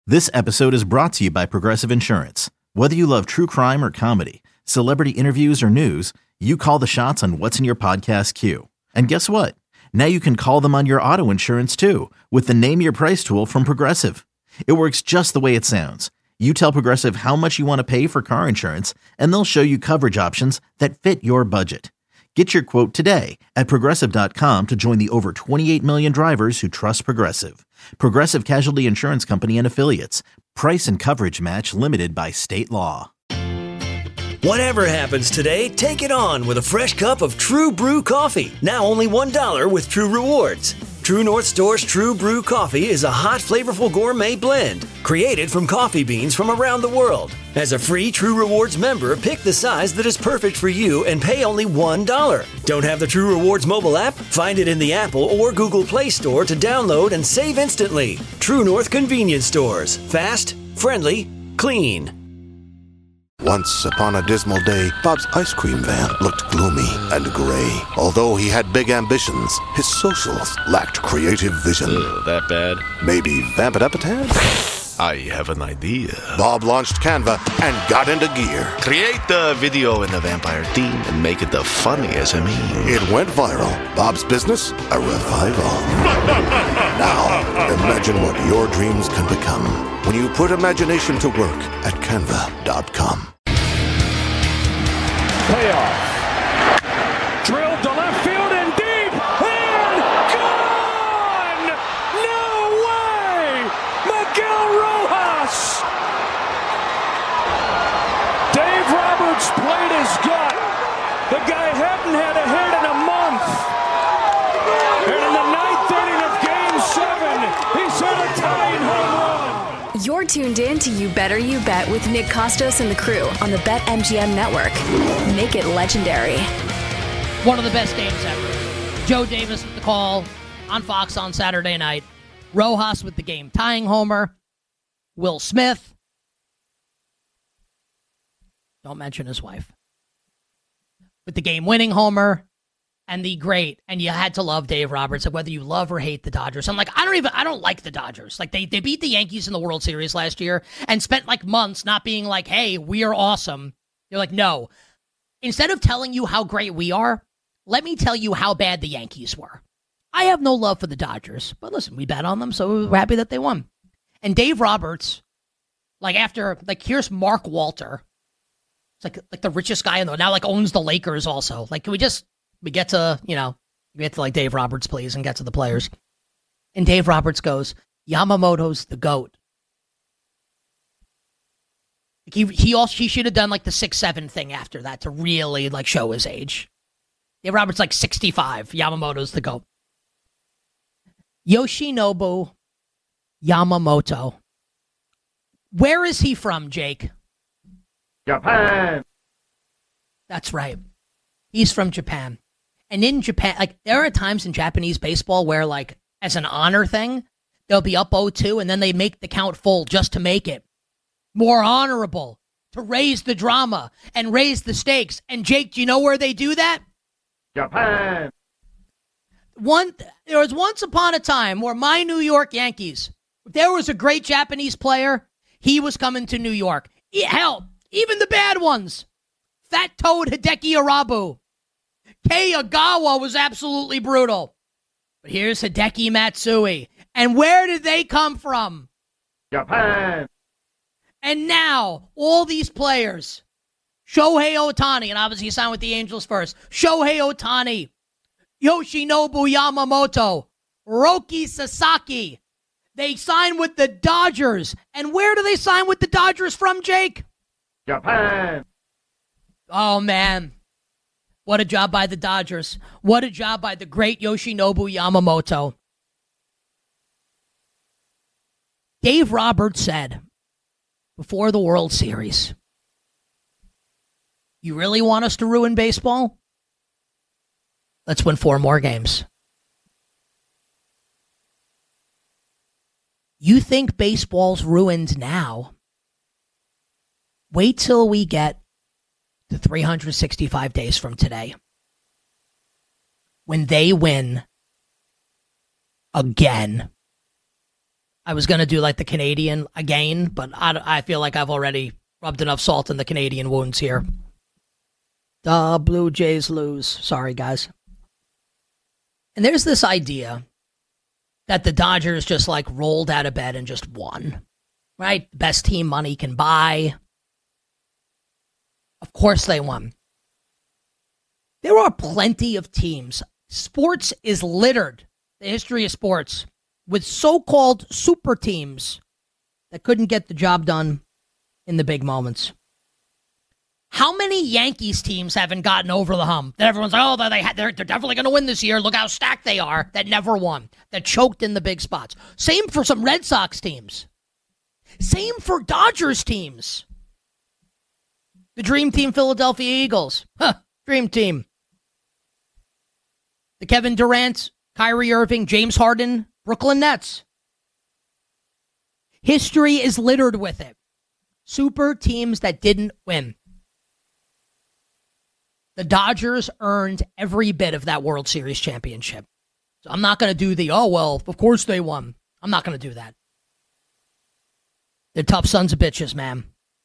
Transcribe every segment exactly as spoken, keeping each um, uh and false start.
This episode is brought to you by Progressive Insurance. Whether you love true crime or comedy, celebrity interviews or news, you call the shots on what's in your podcast queue. And guess what? Now you can call them on your auto insurance too with the Name Your Price tool from Progressive. It works just the way it sounds. You tell Progressive how much you want to pay for car insurance, and they'll show you coverage options that fit your budget. Get your quote today at Progressive dot com to join the over twenty-eight million drivers who trust Progressive. Progressive Casualty Insurance Company and Affiliates. Price and coverage match limited by state law. Whatever happens today, take it on with a fresh cup of True Brew coffee. Now only one dollar with True Rewards. True North Store's True Brew coffee is a hot, flavorful gourmet blend created from coffee beans from around the world. As a free True Rewards member, pick the size that is perfect for you and pay only one dollar. Don't have the True Rewards mobile app? Find it in the Apple or Google Play Store to download and save instantly. True North Convenience Stores. Fast, friendly, clean. Once upon a dismal day, Bob's ice cream van looked gloomy and gray. Although he had big ambitions, his socials lacked creative vision. Ugh, that bad? Maybe vamp it up a tad? I have an idea. Bob launched Canva and got into gear. Create the video in the vampire theme and make it the funniest I mean. It went viral. Bob's business, a revival. Now, imagine what your dreams can become when you put imagination to work at canva dot com. Payoff. Drilled to left field and deep. And gone! No way! Miguel Rojas! Dave Roberts played his gut. The guy hadn't had a hit in a month. And in the ninth inning of Game seven, he's hit a tying home run. You're tuned in to You Better You Bet with Nick Costos and the crew on the BetMGM network. Make it legendary. One of the best games ever. Joe Davis with the call on Fox on Saturday night. Rojas with the game-tying homer. Will Smith. Don't mention his wife. With the game-winning homer. And the great, and you had to love Dave Roberts, whether you love or hate the Dodgers. I'm like, I don't even, I don't like the Dodgers. Like, they, they beat the Yankees in the World Series last year and spent, like, months not being like, hey, we are awesome. You're like, no. Instead of telling you how great we are, let me tell you how bad the Yankees were. I have no love for the Dodgers, but listen, we bet on them, so we're happy that they won. And Dave Roberts, like, after, like, here's Mark Walter. It's like, like the richest guy in the, now, like, owns the Lakers also. Like, can we just... We get to, you know, we get to like Dave Roberts, please, and get to the players. And Dave Roberts goes, Yamamoto's the GOAT. He he also he should have done like the six seven thing after that to really like show his age. Dave Roberts like sixty-five. Yamamoto's the GOAT. Yoshinobu Yamamoto. Where is he from, Jake? Japan. That's right. He's from Japan. And in Japan, like, there are times in Japanese baseball where, like, as an honor thing, they'll be up oh two and then they make the count full just to make it more honorable, to raise the drama and raise the stakes. And, Jake, do you know where they do that? Japan. One, there was once upon a time where my New York Yankees, if there was a great Japanese player, he was coming to New York. Hell, even the bad ones. Fat Toad Hideki Arabu. Kei Agawa was absolutely brutal. But here's Hideki Matsui. And where did they come from? Japan. And now, all these players. Shohei Ohtani, and obviously he signed with the Angels first. Shohei Ohtani. Yoshinobu Yamamoto. Roki Sasaki. They signed with the Dodgers. And where do they sign with the Dodgers from, Jake? Japan. Oh, man. What a job by the Dodgers. What a job by the great Yoshinobu Yamamoto. Dave Roberts said before the World Series, you really want us to ruin baseball? Let's win four more games. You think baseball's ruined now? Wait till we get to three hundred sixty-five days from today, when they win again. I was going to do like the Canadian again, but I, I feel like I've already rubbed enough salt in the Canadian wounds here. The Blue Jays lose. Sorry, guys. And there's this idea that the Dodgers just like rolled out of bed and just won, right? Best team money can buy. Of course they won. There are plenty of teams. Sports is littered, the history of sports, with so-called super teams that couldn't get the job done in the big moments. How many Yankees teams haven't gotten over the hump? That everyone's like, oh, they they're, they're definitely going to win this year. Look how stacked they are. That never won. That choked in the big spots. Same for some Red Sox teams. Same for Dodgers teams. The Dream Team Philadelphia Eagles. Huh, Dream Team. The Kevin Durant, Kyrie Irving, James Harden, Brooklyn Nets. History is littered with it. Super teams that didn't win. The Dodgers earned every bit of that World Series championship. So I'm not going to do the, oh, well, of course they won. I'm not going to do that. They're tough sons of bitches, man.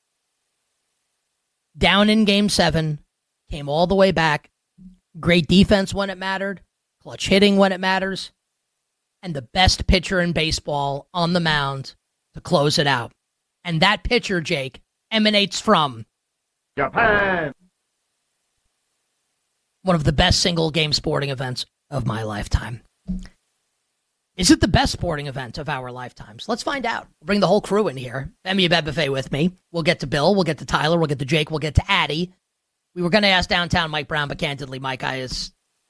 Down in game seven, came all the way back. Great defense when it mattered. Clutch hitting when it matters. And the best pitcher in baseball on the mound to close it out. And that pitcher, Jake, emanates from Japan. One of the best single-game sporting events of my lifetime. Is it the best sporting event of our lifetimes? Let's find out. We'll bring the whole crew in here. Femi Bet Buffet with me. We'll get to Bill. We'll get to Tyler. We'll get to Jake. We'll get to Addy. We were going to ask downtown Mike Brown, but candidly, Mike, I is...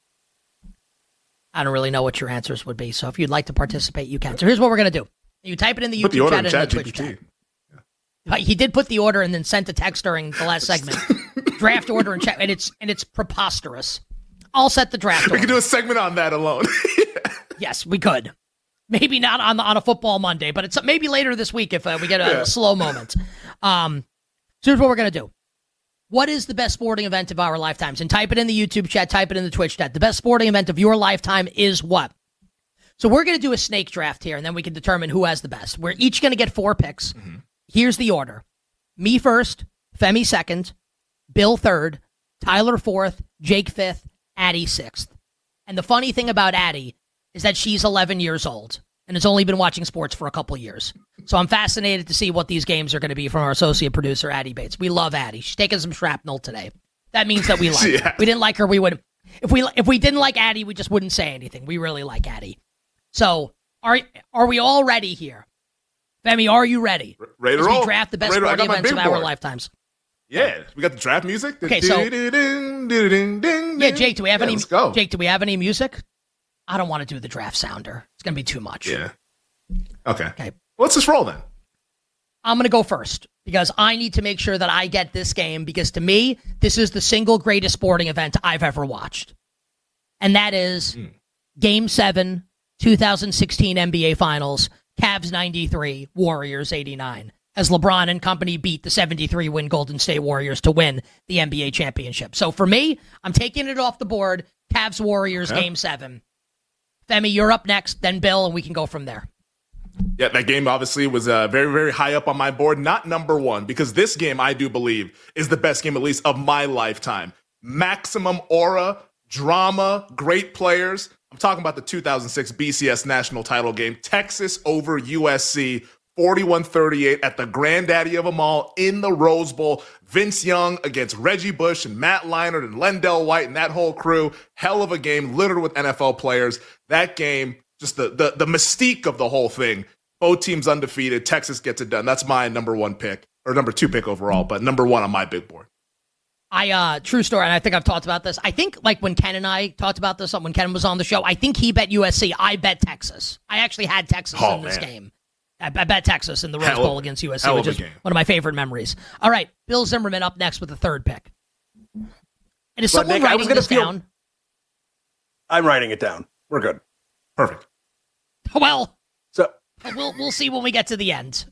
I don't really know what your answers would be. So if you'd like to participate, you can. So here's what we're going to do. You type it in the put YouTube the chat and chat the Twitch chat. Yeah. He did put the order and then sent a text during the last segment. Draft order and chat, and it's and it's preposterous. I'll set the draft order. We could do a segment on that alone. Yes, we could. Maybe not on the, on a football Monday, but it's maybe later this week if uh, we get a, yeah. a slow moment. Um, so here's what we're going to do. What is the best sporting event of our lifetimes? And type it in the YouTube chat, type it in the Twitch chat. The best sporting event of your lifetime is what? So we're going to do a snake draft here, and then we can determine who has the best. We're each going to get four picks. Mm-hmm. Here's the order. Me first, Femi second, Bill third, Tyler fourth, Jake fifth, Addy sixth. And the funny thing about Addy is that she's eleven years old and has only been watching sports for a couple years. So I'm fascinated to see what these games are going to be from our associate producer, Addy Bates. We love Addy. She's taking some shrapnel today. That means that we like yeah. her. If we didn't like her, we would. If we if we didn't like Addy, we just wouldn't say anything. We really like Addy. So are are we all ready here? Femi, are you ready? Ready to As roll. we draft the best ready sporting events of our board. lifetimes. Yeah, we got the draft music. Okay, so yeah, Jake, do we have yeah, any? Let's go. Jake, do we have any music? I don't want to do the draft sounder. It's gonna be too much. Yeah. Okay. Okay. Well, let's just roll then. I'm gonna go first because I need to make sure that I get this game because to me, this is the single greatest sporting event I've ever watched, and that is mm. Game Seven, twenty sixteen N B A Finals. Cavs ninety-three, Warriors eighty-nine. As LeBron and company beat the seventy-three win Golden State Warriors to win the N B A championship. So for me, I'm taking it off the board. Cavs Warriors okay. Game seven. Femi, you're up next, then Bill, and we can go from there. Yeah, that game obviously was uh, very, very high up on my board. Not number one, because this game, I do believe, is the best game, at least, of my lifetime. Maximum aura, drama, great players. I'm talking about the two thousand six B C S national title game. Texas over U S C, forty-one thirty-eight at the granddaddy of them all in the Rose Bowl. Vince Young against Reggie Bush and Matt Leinart and Lendell White and that whole crew. Hell of a game, littered with N F L players. That game, just the the, the mystique of the whole thing. Both teams undefeated. Texas gets it done. That's my number one pick, or number two pick overall, but number one on my big board. I, uh, true story, and I think I've talked about this. I think, like, when Ken and I talked about this, when Ken was on the show, I think he bet U S C. I bet Texas. I actually had Texas oh, in this man. game. I, I bet Texas in the Rose hell Bowl of, against U S C, which is game. one of my favorite memories. All right, Bill Zimmerman up next with the third pick. And is but someone Nick, writing this feel... down? I'm writing it down. We're good. Perfect. Well, so we'll we'll see when we get to the end.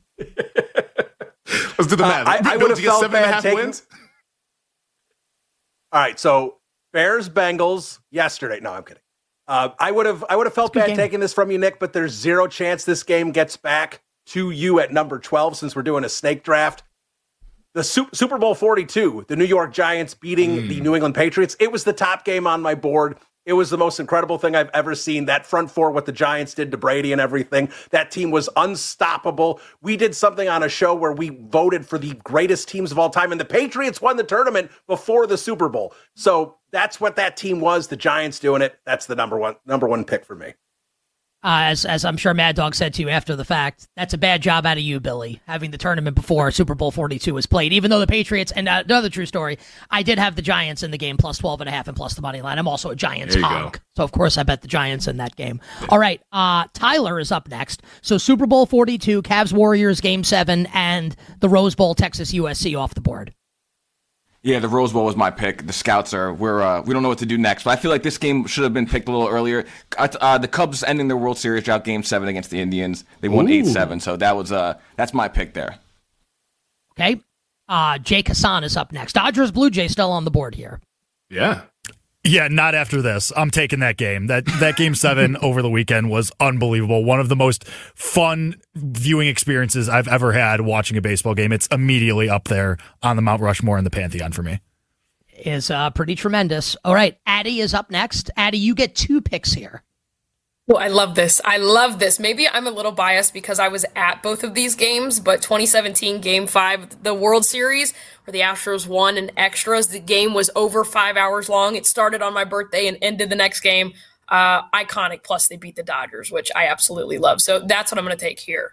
Let's do the math. Uh, I, I would have felt seven and a half taking... wins. All right, so Bears Bengals yesterday. No, I'm kidding. Uh, I would have I would have felt bad game. taking this from you, Nick, but there's zero chance this game gets back to you at number twelve since we're doing a snake draft. The Su- Super Bowl forty-two, the New York Giants beating mm. the New England Patriots, it was the top game on my board. It was the most incredible thing I've ever seen. That front four, what the Giants did to Brady and everything. That team was unstoppable. We did something on a show where we voted for the greatest teams of all time, and the Patriots won the tournament before the Super Bowl. So that's what that team was. The Giants doing it. That's the number one number one pick for me. Uh, as as I'm sure Mad Dog said to you after the fact, that's a bad job out of you, Billy, having the tournament before Super Bowl forty-two was played. Even though the Patriots, and uh, another true story, I did have the Giants in the game plus twelve and a half and plus the money line. I'm also a Giants honk. So, of course, I bet the Giants in that game. Yeah. All right, uh, Tyler is up next. So Super Bowl forty-two, Cavs-Warriors game seven, and the Rose Bowl, Texas-U S C off the board. Yeah, the Rose Bowl was my pick. The Scouts are we're uh, we don't know what to do next, but I feel like this game should have been picked a little earlier. Uh, the Cubs ending their World Series drought, Game Seven against the Indians. They won eight seven, so that was uh that's my pick there. Okay, uh, Jake Hassan is up next. Dodgers Blue Jays still on the board here. Yeah. Yeah, not after this. I'm taking that game. That that game seven over the weekend was unbelievable. One of the most fun viewing experiences I've ever had watching a baseball game. It's immediately up there on the Mount Rushmore in the Pantheon for me. Is uh, pretty tremendous. All right, Addie is up next. Addie, you get two picks here. Well, I love this. I love this. Maybe I'm a little biased because I was at both of these games, but twenty seventeen Game five, the World Series, where the Astros won in extras, the game was over five hours long. It started on my birthday and ended the next game. Uh, iconic, plus they beat the Dodgers, which I absolutely love. So that's what I'm going to take here.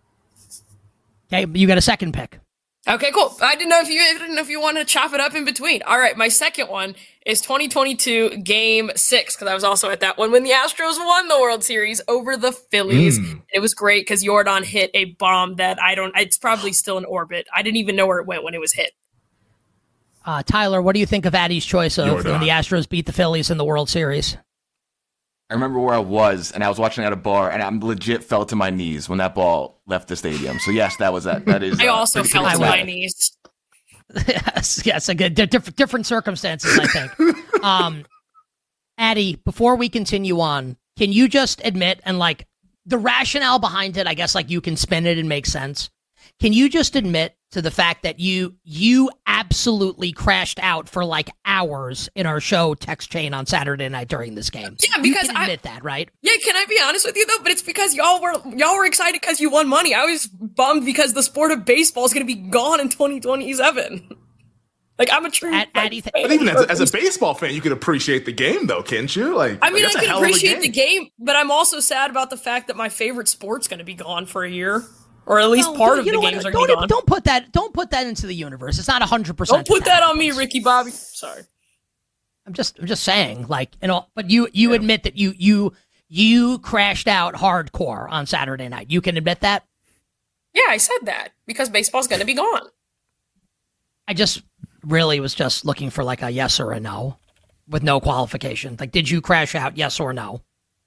Okay, you got a second pick. Okay, cool. I didn't know if you I didn't know if you wanted to chop it up in between. All right, my second one is twenty twenty-two Game six, because I was also at that one when the Astros won the World Series over the Phillies. Mm. It was great because Jordan hit a bomb that I don't, it's probably still in orbit. I didn't even know where it went when it was hit. Uh, Tyler, what do you think of Addie's choice of Jordan. when the Astros beat the Phillies in the World Series? I remember where I was, and I was watching at a bar, and I legit fell to my knees when that ball left the stadium. So yes, that was that. That is. I uh, also fell to my knees. yes, yes, again, different different circumstances, I think. um, Addie, before we continue on, can you just admit and like the rationale behind it? I guess like you can spin it and make sense. Can you just admit to the fact that you you absolutely crashed out for like hours in our show text chain on Saturday night during this game? Yeah, because you can admit I, that, right? Yeah, can I be honest with you though? But it's because y'all were y'all were excited because you won money. I was bummed because the sport of baseball is going to be gone in twenty twenty-seven. Like I'm a true. At, like, th- but even as, as a baseball fan, you could appreciate the game, though, can't you? Like, I mean, like, I can appreciate the game, but I'm also sad about the fact that my favorite sport's going to be gone for a year. Or at least no, part of the games are going to be gone. Don't put that. Don't put that into the universe. It's not a hundred percent. Don't put that on me, Ricky Bobby. Sorry. I'm just. I'm just saying. Like, you know. But you. You yeah. admit that you. You. You crashed out hardcore on Saturday night. You can admit that. Yeah, I said that because baseball's going to be gone. I just really was just looking for like a yes or a no, with no qualification. Like, did you crash out? Yes or no?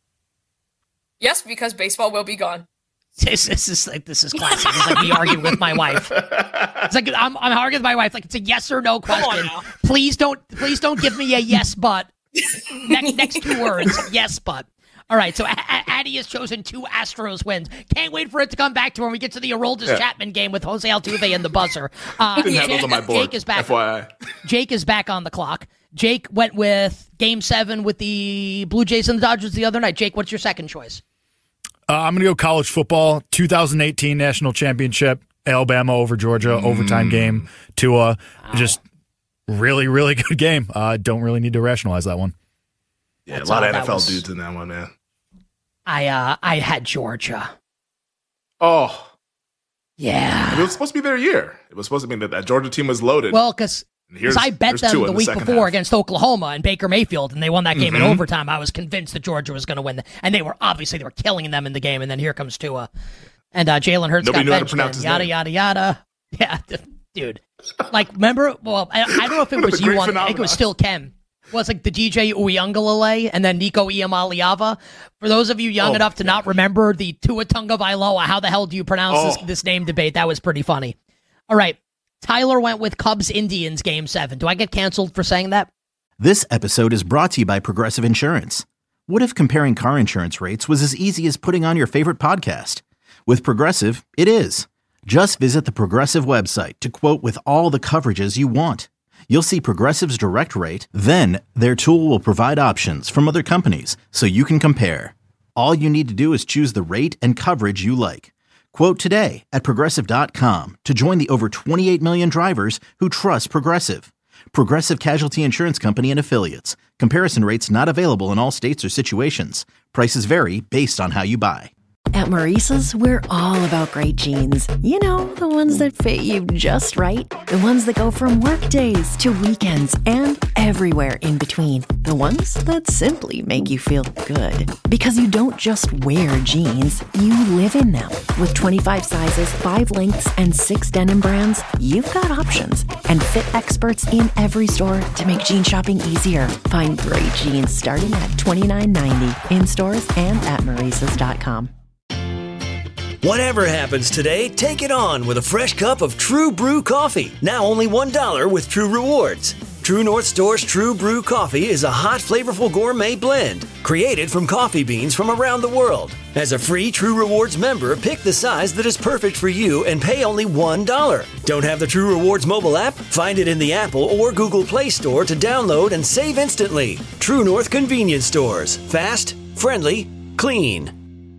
Yes, because baseball will be gone. This, this is like this is classic. It's like me arguing with my wife. It's like I'm I'm arguing with my wife. Like it's a yes or no question. Please don't please don't give me a yes but. next next two words, yes but. All right, so a- a- Addie has chosen two Astros wins. Can't wait for it to come back to when we get to the Aroldis yeah. Chapman game with Jose Altuve and the buzzer. Uh, Didn't have those on my board. Jake is back. F Y I. Jake is back on the clock. Jake went with Game Seven with the Blue Jays and the Dodgers the other night. Jake, what's your second choice? Uh, I'm going to go college football, two thousand eighteen National Championship, Alabama over Georgia, mm. overtime game. Tua, wow. just really, really good game. I uh, don't really need to rationalize that one. Yeah, That's a lot of N F L was, dudes in that one, man. I uh, I had Georgia. Oh. Yeah. It was supposed to be their year. It was supposed to be that that Georgia team was loaded. Well, because I bet them the, the week before half. against Oklahoma and Baker Mayfield, and they won that game mm-hmm. in overtime. I was convinced that Georgia was going to win. The, and they were, obviously, they were killing them in the game. And then here comes Tua. And uh, Jalen Hurts Nobody got benched. And yada, name. yada, yada. Yeah, dude. Like, remember, well, I, I don't know if it was you on, I think it was still Ken. It was like the D J Uiagalelei and then Nico Iamaleava. For those of you young oh, enough to God. not remember the Tua Tagovailoa, how the hell do you pronounce oh. this, this name debate? That was pretty funny. All right. Tyler went with Cubs-Indians Game seven. Do I get canceled for saying that? This episode is brought to you by Progressive Insurance. What if comparing car insurance rates was as easy as putting on your favorite podcast? With Progressive, it is. Just visit the Progressive website to quote with all the coverages you want. You'll see Progressive's direct rate, then their tool will provide options from other companies so you can compare. All you need to do is choose the rate and coverage you like. Quote today at Progressive dot com to join the over twenty-eight million drivers who trust Progressive. Progressive Casualty Insurance Company and Affiliates. Comparison rates not available in all states or situations. Prices vary based on how you buy. At Maurice's, we're all about great jeans. You know, the ones that fit you just right. The ones that go from work days to weekends and everywhere in between. The ones that simply make you feel good. Because you don't just wear jeans, you live in them. With twenty-five sizes, five lengths, and six denim brands, you've got options. And fit experts in every store to make jean shopping easier. Find great jeans starting at twenty-nine ninety in stores and at Maurices dot com. Whatever happens today, take it on with a fresh cup of True Brew coffee. Now only one dollar with True Rewards. True North Store's True Brew coffee is a hot, flavorful gourmet blend created from coffee beans from around the world. As a free True Rewards member, pick the size that is perfect for you and pay only one dollar. Don't have the True Rewards mobile app? Find it in the Apple or Google Play Store to download and save instantly. True North Convenience Stores. Fast, friendly, clean.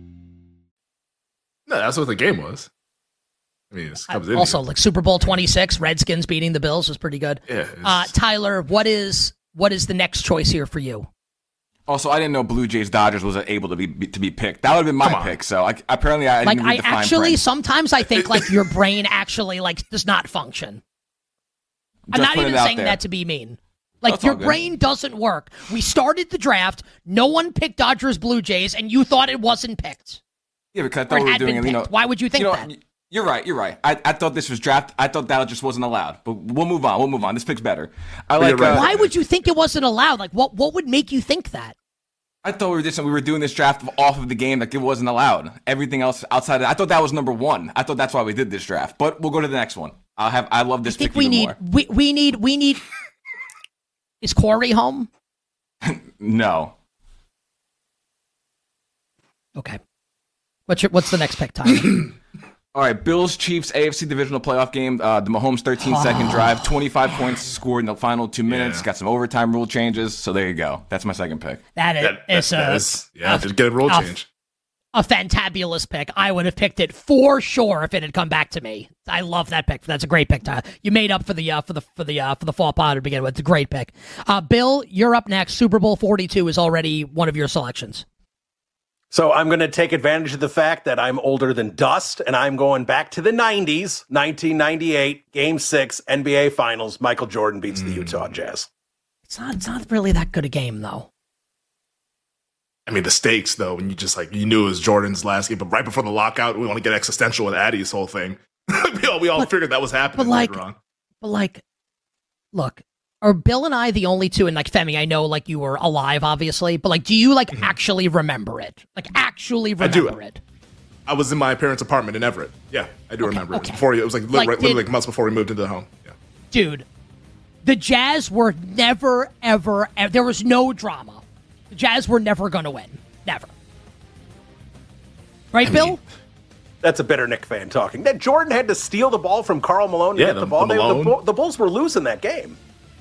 No, that's what the game was. I mean, it comes in also, here. like Super Bowl twenty-six, Redskins beating the Bills was pretty good. Yeah. Uh, Tyler, what is what is the next choice here for you? Also, I didn't know Blue Jays Dodgers was able to be to be picked. That would have been my pick. So I, apparently, I like didn't read I the fine actually print. sometimes I think like your brain actually like does not function. I'm Just not putting even it out saying there. that to be mean. Like That's all your good. brain doesn't work. We started the draft. No one picked Dodgers Blue Jays, and you thought it wasn't picked. Yeah, because I Or thought it we were had doing been it. You know, picked. Why would you think you know, that? You're right. You're right. I, I thought this was draft. I thought that just wasn't allowed. But we'll move on. We'll move on. This pick's better. I like. right. Uh, Why would you think it wasn't allowed? Like what? What would make you think that? I thought we were just we were doing this draft off of the game like it wasn't allowed. Everything else outside of I thought that was number one. I thought that's why we did this draft. But we'll go to the next one. I'll have. I love this I think pick we even need. more. We we need. We need. Is Corey home? No. Okay. What's your What's the next pick, Tyler? All right, Bills Chiefs A F C divisional playoff game. Uh, the Mahomes thirteen second drive, twenty-five points scored in the final two minutes. Yeah. Got some overtime rule changes. So there you go. That's my second pick. That is, That, it's that, that a, is, yeah, a, just get a rule a- change. a fantabulous pick. I would have picked it for sure if it had come back to me. I love that pick. That's a great pick, Tyler. You made up for the uh, for the for the uh, for the fall pod to begin with. It's a great pick. Uh, Bill, you're up next. Super Bowl forty-two is already one of your selections. So I'm going to take advantage of the fact that I'm older than dust, and I'm going back to the nineties, nineteen ninety-eight, Game six, N B A Finals. Michael Jordan beats the Utah Jazz. It's not. It's not really that good a game, though. I mean, the stakes, though, when you just like, you knew it was Jordan's last game, but right before the lockout, we want to get existential with Addie's whole thing. we all, we all But- figured that was happening but like- later on. But like, look, are Bill and I the only two? And like Femi, I know like you were alive, obviously, but like, do you like actually remember it? Like, actually I do. remember it? I was in my parents' apartment in Everett. Yeah, I do remember. It was okay. before it was like, li- Like, literally did- like months before we moved into the home. Yeah. Dude, the Jazz were never, ever, ever there was no drama. The Jazz were never going to win. Never. Right, Bill? That's a bitter Knick fan talking. That Jordan had to steal the ball from Karl Malone to Yeah, get the- the ball. the They- the, Malone. Bull- the Bulls were losing that game.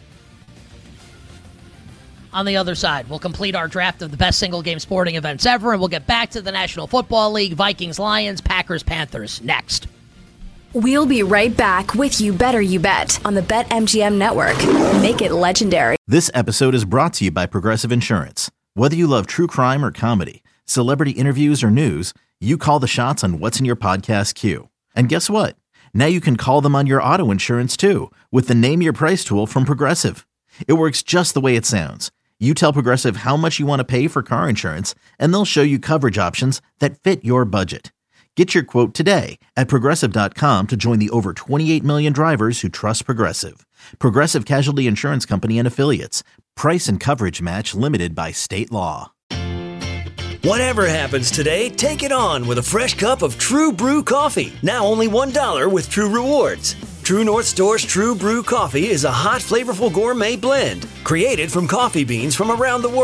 On the other side, we'll complete our draft of the best single game sporting events ever, and we'll get back to the National Football League, Vikings, Lions, Packers, Panthers next. We'll be right back with You Better You Bet on the BetMGM Network. Make it legendary. This episode is brought to you by Progressive Insurance. Whether you love true crime or comedy, celebrity interviews or news, you call the shots on what's in your podcast queue. And guess what? Now you can call them on your auto insurance too with the Name Your Price tool from Progressive. It works just the way it sounds. You tell Progressive how much you want to pay for car insurance, and they'll show you coverage options that fit your budget. Get your quote today at Progressive dot com to join the over twenty-eight million drivers who trust Progressive. Progressive Casualty Insurance Company and Affiliates. Price and coverage match limited by state law. Whatever happens today, take it on with a fresh cup of True Brew coffee. Now only one dollar with True Rewards. True North Store's True Brew coffee is a hot, flavorful gourmet blend created from coffee beans from around the world.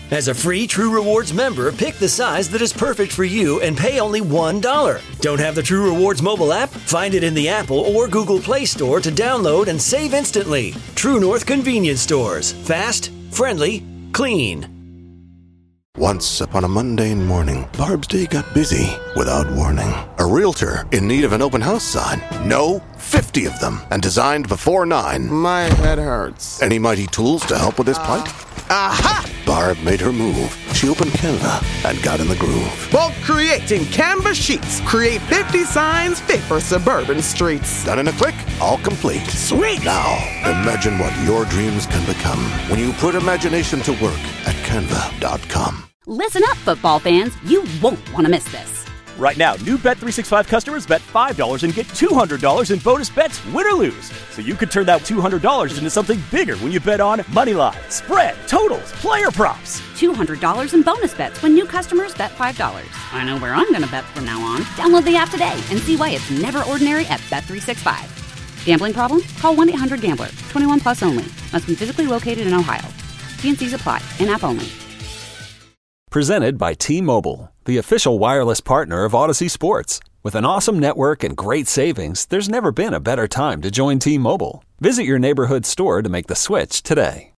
As a free True Rewards member, pick the size that is perfect for you and pay only one dollar. Don't have the True Rewards mobile app? Find it in the Apple or Google Play Store to download and save instantly. True North Convenience Stores. Fast, friendly, clean. Once upon a mundane morning, Barb's day got busy without warning. A realtor in need of an open house sign. No, fifty of them, and designed before nine. My head hurts. Any mighty tools to help with his plight? Aha! Barb made her move. She opened Canva and got in the groove. Bulk creating Canva sheets. Create fifty signs fit for suburban streets. Done in a click, all complete. Sweet! Now, imagine what your dreams can become when you put imagination to work at canva dot com. Listen up, football fans. You won't want to miss this. Right now, new Bet three sixty-five customers bet five dollars and get two hundred dollars in bonus bets, win or lose. So you could turn that two hundred dollars into something bigger when you bet on money line, spread, totals, player props. two hundred dollars in bonus bets when new customers bet five dollars. I know where I'm going to bet from now on. Download the app today and see why it's never ordinary at Bet three sixty-five. Gambling problem? Call one eight hundred gambler. twenty-one plus only. Must be physically located in Ohio. T and C's apply. In-app only. Presented by T-Mobile, the official wireless partner of Odyssey Sports. With an awesome network and great savings, there's never been a better time to join T-Mobile. Visit your neighborhood store to make the switch today.